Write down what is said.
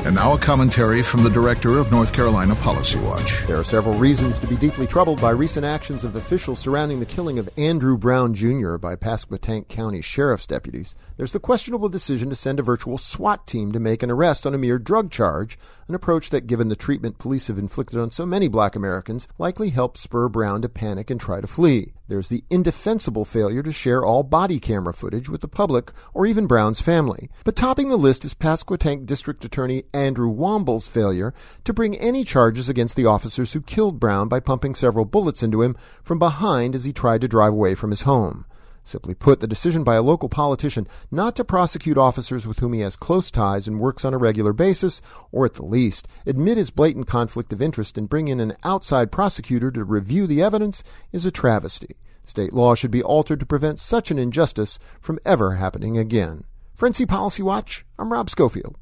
And now a commentary from the director of North Carolina Policy Watch. There are several reasons to be deeply troubled by recent actions of officials surrounding the killing of Andrew Brown Jr. by Pasquotank County Sheriff's deputies. There's the questionable decision to send a virtual SWAT team to make an arrest on a mere drug charge, an approach that, given the treatment police have inflicted on so many black Americans, likely helped spur Brown to panic and try to flee. There's the indefensible failure to share all body camera footage with the public or even Brown's family. But topping the list is Pasquotank District Attorney Andrew Womble's failure to bring any charges against the officers who killed Brown by pumping several bullets into him from behind as he tried to drive away from his home. Simply put, the decision by a local politician not to prosecute officers with whom he has close ties and works on a regular basis, or at the least, admit his blatant conflict of interest and bring in an outside prosecutor to review the evidence, is a travesty. State law should be altered to prevent such an injustice from ever happening again. For NC Policy Watch, I'm Rob Schofield.